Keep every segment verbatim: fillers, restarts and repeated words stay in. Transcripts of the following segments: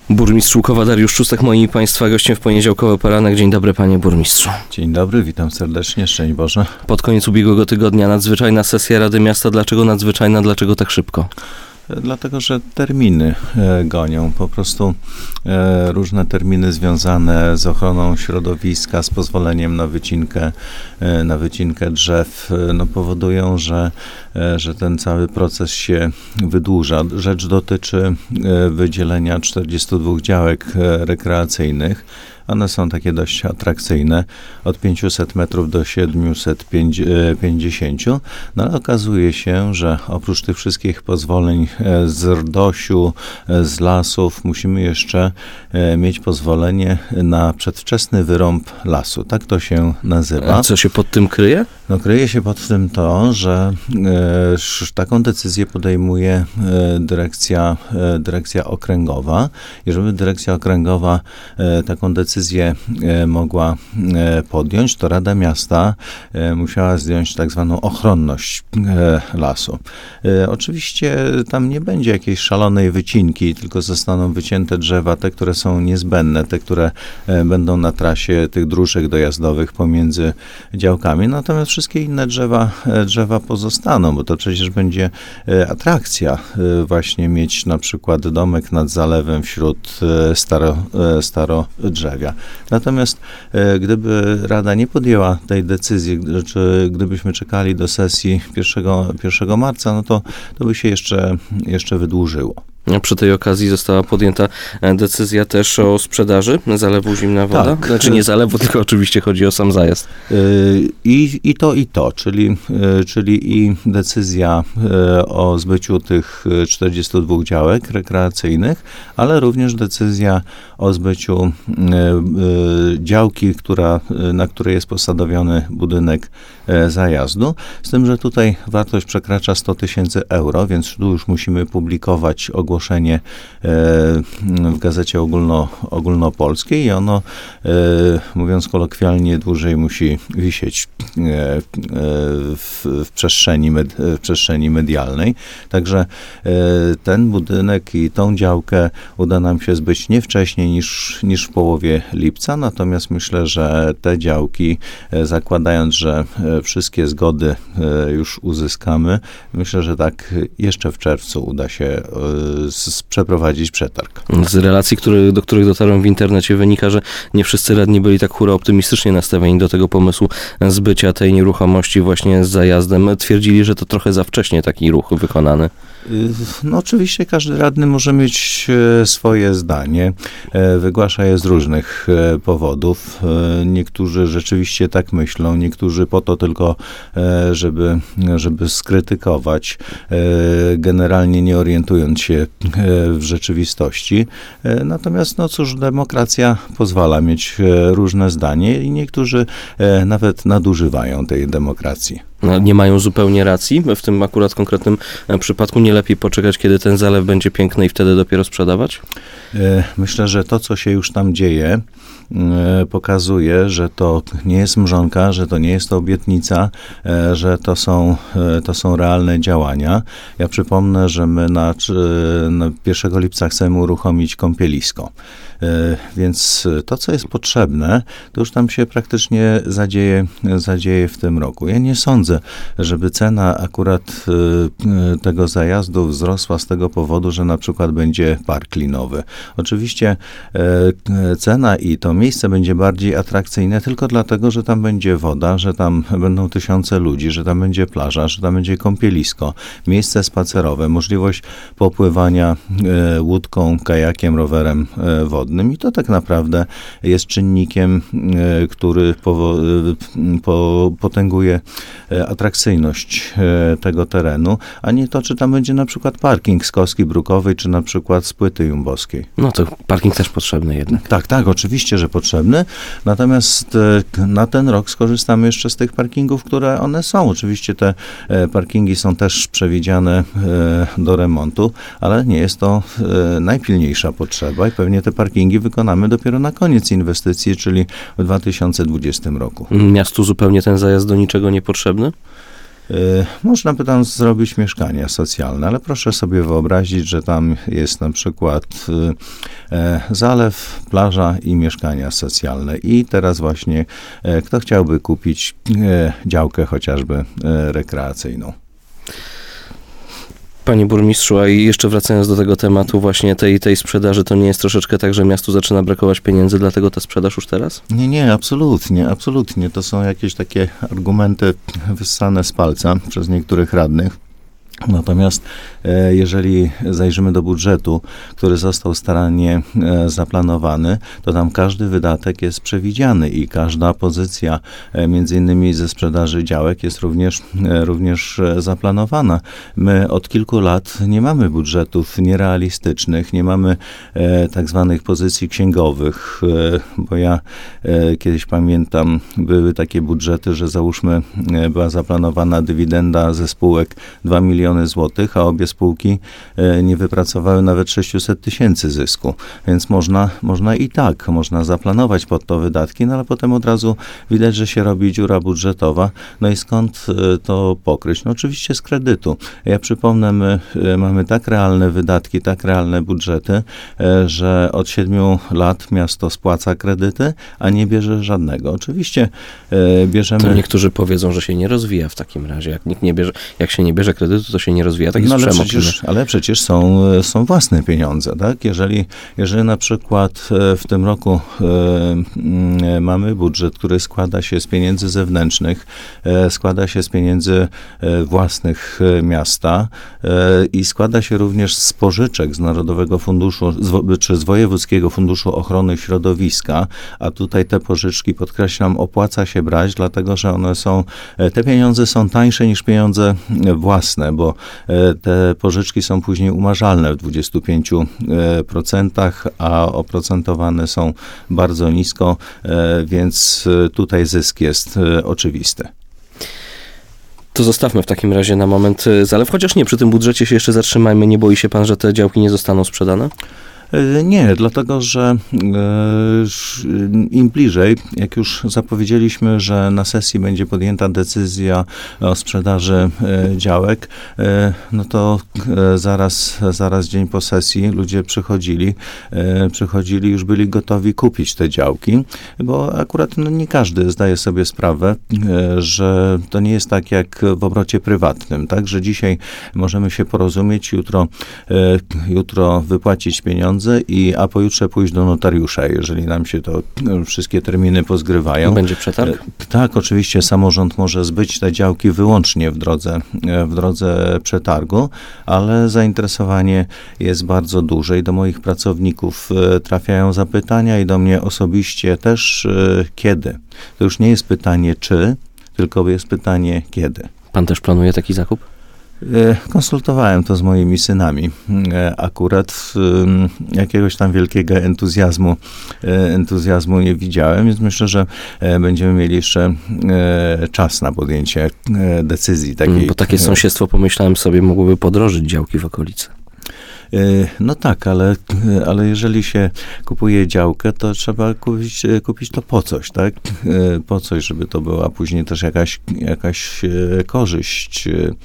Burmistrz Łukowa Dariusz Czustek, moim i Państwa gościem w poniedziałkowy poranek. Dzień dobry, panie burmistrzu. Dzień dobry, witam serdecznie, szczęść Boże. Pod koniec ubiegłego tygodnia nadzwyczajna sesja Rady Miasta. Dlaczego nadzwyczajna, dlaczego tak szybko? Dlatego, że terminy e, gonią. Po prostu e, różne terminy związane z ochroną środowiska, z pozwoleniem na wycinkę, e, na wycinkę drzew, e, no powodują, że, e, że ten cały proces się wydłuża. Rzecz dotyczy e, wydzielenia czterdziestu dwóch działek e, rekreacyjnych. One są takie dość atrakcyjne, od pięciuset metrów do siedmiuset pięćdziesięciu. No ale okazuje się, że oprócz tych wszystkich pozwoleń z R D O S-u, z lasów, musimy jeszcze mieć pozwolenie na przedwczesny wyrąb lasu. Tak to się nazywa. A co się pod tym kryje? No, kryje się pod tym to, że e, taką decyzję podejmuje e, dyrekcja, e, dyrekcja okręgowa. I żeby dyrekcja okręgowa e, taką decyzję e, mogła e, podjąć, to Rada Miasta e, musiała zdjąć tak zwaną ochronność e, lasu. E, oczywiście tam nie będzie jakiejś szalonej wycinki, tylko zostaną wycięte drzewa, te, które są niezbędne, te, które e, będą na trasie tych dróżek dojazdowych pomiędzy działkami. Natomiast wszystkie inne drzewa, drzewa pozostaną, bo to przecież będzie atrakcja właśnie mieć na przykład domek nad zalewem wśród staro, starodrzewia. Natomiast gdyby Rada nie podjęła tej decyzji, czy gdybyśmy czekali do sesji pierwszego marca, no to, to by się jeszcze, jeszcze wydłużyło. Przy tej okazji została podjęta decyzja też o sprzedaży zalewu Zimna Woda. Tak. Znaczy nie zalewu, tylko oczywiście chodzi o sam zajazd. I, i to, i to, czyli, czyli i decyzja o zbyciu tych czterdziestu dwóch działek rekreacyjnych, ale również decyzja o zbyciu działki, która, na której jest posadowiony budynek zajazdu. Z tym, że tutaj wartość przekracza sto tysięcy euro, więc tu już musimy publikować ogłoszenie w gazecie ogólno, ogólnopolskiej i ono, mówiąc kolokwialnie, dłużej musi wisieć w, w, przestrzeni, med, w przestrzeni medialnej. Także ten budynek i tą działkę uda nam się zbyć nie wcześniej niż, niż w połowie lipca, natomiast myślę, że te działki, zakładając, że wszystkie zgody już uzyskamy, myślę, że tak jeszcze w czerwcu uda się z, przeprowadzić przetarg. Z relacji, który, do których dotarłem w internecie, wynika, że nie wszyscy radni byli tak hura optymistycznie nastawieni do tego pomysłu zbycia tej nieruchomości właśnie z zajazdem. Twierdzili, że to trochę za wcześnie taki ruch wykonany. No oczywiście każdy radny może mieć swoje zdanie. Wygłasza je z różnych powodów. Niektórzy rzeczywiście tak myślą, niektórzy po to tylko, żeby, żeby skrytykować, generalnie nie orientując się w rzeczywistości. Natomiast no cóż, demokracja pozwala mieć różne zdanie i niektórzy nawet nadużywają tej demokracji. No, nie mają zupełnie racji. W tym akurat konkretnym przypadku nie lepiej poczekać, kiedy ten zalew będzie piękny i wtedy dopiero sprzedawać? Myślę, że to, co się już tam dzieje, pokazuje, że to nie jest mrzonka, że to nie jest to obietnica, że to są, to są realne działania. Ja przypomnę, że my na, na pierwszego lipca chcemy uruchomić kąpielisko. Więc to, co jest potrzebne, to już tam się praktycznie zadzieje, zadzieje w tym roku. Ja nie sądzę, żeby cena akurat tego zajazdu wzrosła z tego powodu, że na przykład będzie park linowy. Oczywiście cena i to miejsce będzie bardziej atrakcyjne tylko dlatego, że tam będzie woda, że tam będą tysiące ludzi, że tam będzie plaża, że tam będzie kąpielisko, miejsce spacerowe, możliwość popływania łódką, kajakiem, rowerem wodnym i to tak naprawdę jest czynnikiem, który po, po, potęguje atrakcyjność tego terenu, a nie to, czy tam będzie na przykład parking z Kostki Brukowej, czy na przykład z Płyty Jumbowskiej. No to parking też potrzebny jednak. Tak, tak, oczywiście, że potrzebny, natomiast na ten rok skorzystamy jeszcze z tych parkingów, które one są. Oczywiście te parkingi są też przewidziane do remontu, ale nie jest to najpilniejsza potrzeba i pewnie te parkingi wykonamy dopiero na koniec inwestycji, czyli w dwa tysiące dwudziestym roku. Miastu zupełnie ten zajazd do niczego niepotrzebny? Można by tam zrobić mieszkania socjalne, ale proszę sobie wyobrazić, że tam jest na przykład zalew, plaża i mieszkania socjalne. I teraz właśnie kto chciałby kupić działkę chociażby rekreacyjną? Panie burmistrzu, a i jeszcze wracając do tego tematu właśnie tej, tej sprzedaży, to nie jest troszeczkę tak, że miastu zaczyna brakować pieniędzy, dlatego ta sprzedaż już teraz? Nie, nie, absolutnie, absolutnie. To są jakieś takie argumenty wyssane z palca przez niektórych radnych. Natomiast e, jeżeli zajrzymy do budżetu, który został starannie e, zaplanowany, to tam każdy wydatek jest przewidziany i każda pozycja, e, między innymi ze sprzedaży działek, jest również, e, również e, zaplanowana. My od kilku lat nie mamy budżetów nierealistycznych, nie mamy e, tak zwanych pozycji księgowych, e, bo ja e, kiedyś pamiętam, były takie budżety, że załóżmy e, była zaplanowana dywidenda ze spółek dwa miliony złotych, a obie spółki e, nie wypracowały nawet sześćset tysięcy zysku. Więc można, można i tak, można zaplanować pod to wydatki, no ale potem od razu widać, że się robi dziura budżetowa. No i skąd e, to pokryć? No oczywiście z kredytu. Ja przypomnę, my e, mamy tak realne wydatki, tak realne budżety, e, że od siedmiu lat miasto spłaca kredyty, a nie bierze żadnego. Oczywiście e, bierzemy... To niektórzy powiedzą, że się nie rozwija w takim razie. Jak nikt nie bierze, jak się nie bierze kredytu, to się nie rozwija. Tak jest no, ale, przemok. przecież, ale przecież są, są własne pieniądze, tak? Jeżeli, jeżeli na przykład w tym roku e, mamy budżet, który składa się z pieniędzy zewnętrznych, e, składa się z pieniędzy e, własnych e, miasta e, i składa się również z pożyczek z Narodowego Funduszu, z, czy z Wojewódzkiego Funduszu Ochrony Środowiska, a tutaj te pożyczki, podkreślam, opłaca się brać, dlatego, że one są, te pieniądze są tańsze niż pieniądze własne, bo te pożyczki są później umarzalne w dwudziestu pięciu procentach, a oprocentowane są bardzo nisko, więc tutaj zysk jest oczywisty. To zostawmy w takim razie na moment zalew, chociaż nie, przy tym budżecie się jeszcze zatrzymajmy. Nie boi się pan, że te działki nie zostaną sprzedane? Nie, dlatego że im bliżej, jak już zapowiedzieliśmy, że na sesji będzie podjęta decyzja o sprzedaży działek, no to zaraz, zaraz dzień po sesji ludzie przychodzili, przychodzili, już byli gotowi kupić te działki, bo akurat no, nie każdy zdaje sobie sprawę, że to nie jest tak jak w obrocie prywatnym, tak, że dzisiaj możemy się porozumieć, jutro, jutro wypłacić pieniądze, I, a pojutrze pójść do notariusza, jeżeli nam się to wszystkie terminy pozgrywają. Będzie przetarg? Tak, oczywiście samorząd może zbyć te działki wyłącznie w drodze, w drodze przetargu, ale zainteresowanie jest bardzo duże i do moich pracowników trafiają zapytania i do mnie osobiście też kiedy. To już nie jest pytanie czy, tylko jest pytanie kiedy. Pan też planuje taki zakup? Konsultowałem to z moimi synami. Akurat jakiegoś tam wielkiego entuzjazmu, entuzjazmu nie widziałem, więc myślę, że będziemy mieli jeszcze czas na podjęcie decyzji takiej. Bo takie sąsiedztwo, pomyślałem sobie, mogłoby podrożyć działki w okolicy. No tak, ale, ale jeżeli się kupuje działkę, to trzeba kupić, kupić to po coś, tak? Po coś, żeby to była później też jakaś, jakaś korzyść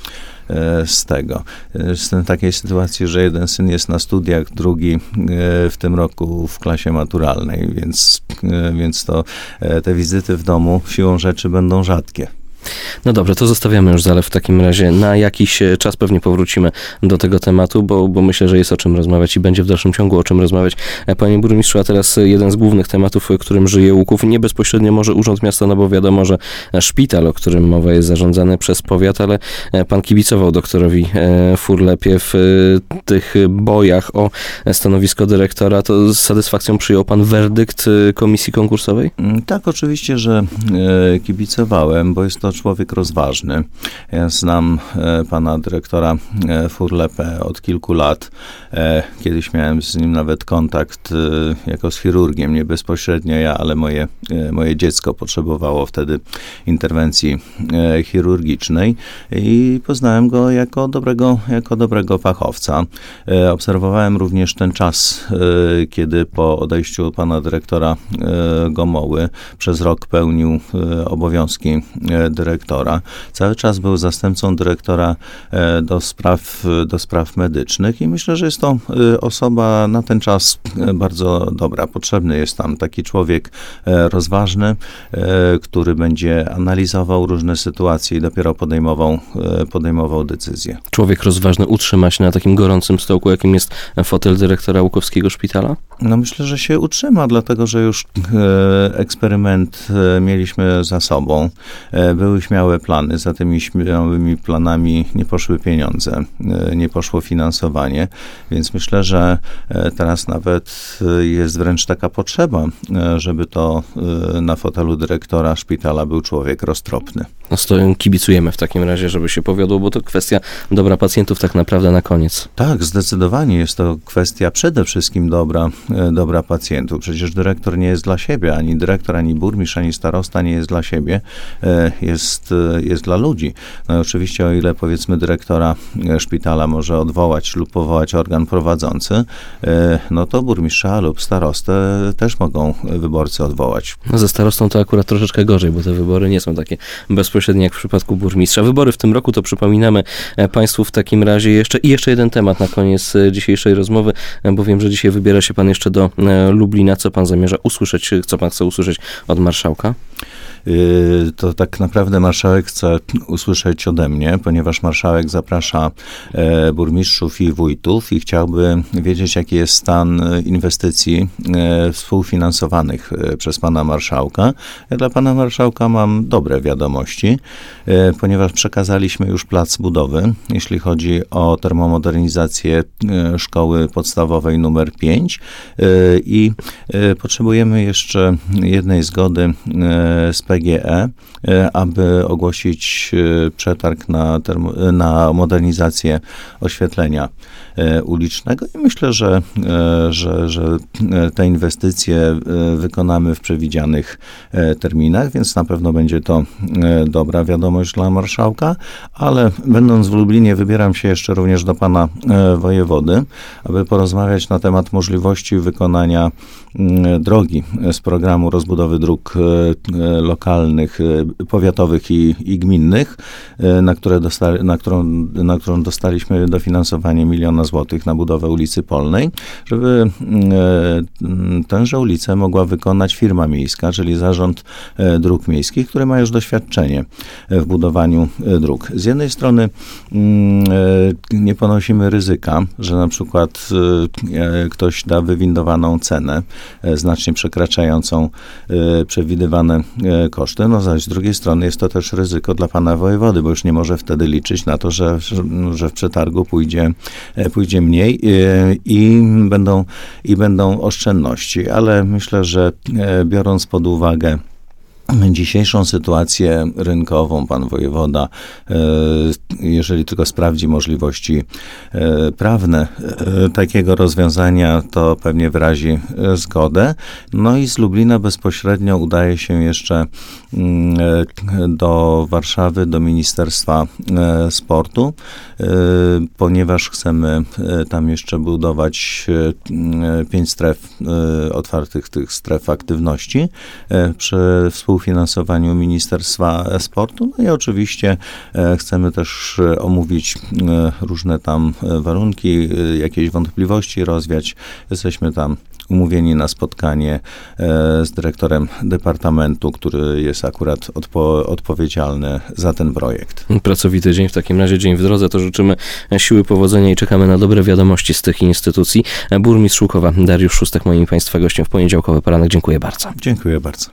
z tego. Jestem w takiej sytuacji, że jeden syn jest na studiach, drugi w tym roku w klasie maturalnej, więc, więc to te wizyty w domu siłą rzeczy będą rzadkie. No dobrze, to zostawiamy już zalew w takim razie. Na jakiś czas pewnie powrócimy do tego tematu, bo, bo myślę, że jest o czym rozmawiać i będzie w dalszym ciągu o czym rozmawiać. Panie burmistrzu, a teraz jeden z głównych tematów, którym żyje Łuków. Nie bezpośrednio może Urząd Miasta, no bo wiadomo, że szpital, o którym mowa jest zarządzany przez powiat, ale pan kibicował doktorowi Furlepie w tych bojach o stanowisko dyrektora. To z satysfakcją przyjął pan werdykt komisji konkursowej? Tak, oczywiście, że kibicowałem, bo jest to człowiek rozważny. Ja znam e, pana dyrektora e, Furlepę od kilku lat. E, kiedyś miałem z nim nawet kontakt e, jako z chirurgiem, nie bezpośrednio ja, ale moje, e, moje dziecko potrzebowało wtedy interwencji e, chirurgicznej i poznałem go jako dobrego, jako dobrego fachowca. E, obserwowałem również ten czas, e, kiedy po odejściu pana dyrektora e, Gomoły przez rok pełnił e, obowiązki e, dyrektora dyrektora. Cały czas był zastępcą dyrektora do spraw, do spraw medycznych i myślę, że jest to osoba na ten czas bardzo dobra. Potrzebny jest tam taki człowiek rozważny, który będzie analizował różne sytuacje i dopiero podejmował, podejmował decyzje. Człowiek rozważny utrzyma się na takim gorącym stołku, jakim jest fotel dyrektora Łukowskiego Szpitala? No myślę, że się utrzyma, dlatego że już e, eksperyment e, mieliśmy za sobą. E, były śmiałe plany, za tymi śmiałymi planami nie poszły pieniądze, e, nie poszło finansowanie, więc myślę, że e, teraz nawet e, jest wręcz taka potrzeba, e, żeby to e, na fotelu dyrektora szpitala był człowiek roztropny. No stoją, kibicujemy w takim razie, żeby się powiodło, bo to kwestia dobra pacjentów tak naprawdę na koniec. Tak, zdecydowanie jest to kwestia przede wszystkim dobra, dobra pacjentów. Przecież dyrektor nie jest dla siebie, ani dyrektor, ani burmistrz, ani starosta nie jest dla siebie, jest, jest dla ludzi. No i oczywiście o ile powiedzmy dyrektora szpitala może odwołać lub powołać organ prowadzący, no to burmistrza lub starostę też mogą wyborcy odwołać. No ze starostą to akurat troszeczkę gorzej, bo te wybory nie są takie bezpośrednie jak w przypadku burmistrza. Wybory w tym roku to przypominamy Państwu w takim razie jeszcze i jeszcze jeden temat na koniec dzisiejszej rozmowy, bo wiem, że dzisiaj wybiera się Pan jeszcze do Lublina. Co Pan zamierza usłyszeć, co Pan chce usłyszeć od marszałka? To tak naprawdę marszałek chce usłyszeć ode mnie, ponieważ marszałek zaprasza burmistrzów i wójtów i chciałby wiedzieć, jaki jest stan inwestycji współfinansowanych przez pana marszałka. Ja dla pana marszałka mam dobre wiadomości, ponieważ przekazaliśmy już plac budowy, jeśli chodzi o termomodernizację szkoły podstawowej numer pięć i potrzebujemy jeszcze jednej zgody z P G E, aby ogłosić przetarg na, termo, na modernizację oświetlenia ulicznego i myślę, że, że, że te inwestycje wykonamy w przewidzianych terminach, więc na pewno będzie to dobra wiadomość dla marszałka, ale będąc w Lublinie wybieram się jeszcze również do pana wojewody, aby porozmawiać na temat możliwości wykonania drogi z programu rozbudowy dróg lokalnych, powiatowych i, i gminnych, na, które dostali, na, którą, na którą dostaliśmy dofinansowanie miliona złotych na budowę ulicy Polnej, żeby tęże ulicę mogła wykonać firma miejska, czyli Zarząd Dróg Miejskich, który ma już doświadczenie w budowaniu dróg. Z jednej strony nie ponosimy ryzyka, że na przykład ktoś da wywindowaną cenę, znacznie przekraczającą przewidywane koszty, no zaś z drugiej strony jest to też ryzyko dla pana wojewody, bo już nie może wtedy liczyć na to, że, że w przetargu pójdzie, pójdzie mniej i będą, i będą oszczędności, ale myślę, że biorąc pod uwagę dzisiejszą sytuację rynkową, pan wojewoda, jeżeli tylko sprawdzi możliwości prawne takiego rozwiązania, to pewnie wyrazi zgodę. No i z Lublina bezpośrednio udaje się jeszcze do Warszawy, do Ministerstwa Sportu, ponieważ chcemy tam jeszcze budować pięć stref otwartych, tych stref aktywności przy współfinansowaniu Ministerstwa Sportu. No i oczywiście chcemy też omówić różne tam warunki, jakieś wątpliwości rozwiać. Jesteśmy tam umówieni na spotkanie z dyrektorem departamentu, który jest akurat odpo- odpowiedzialny za ten projekt. Pracowity dzień, w takim razie dzień w drodze, to życzymy siły, powodzenia i czekamy na dobre wiadomości z tych instytucji. Burmistrz Łukowa Dariusz Szóstek, moim Państwa gościem w poniedziałkowy poranek. Dziękuję bardzo. Dziękuję bardzo.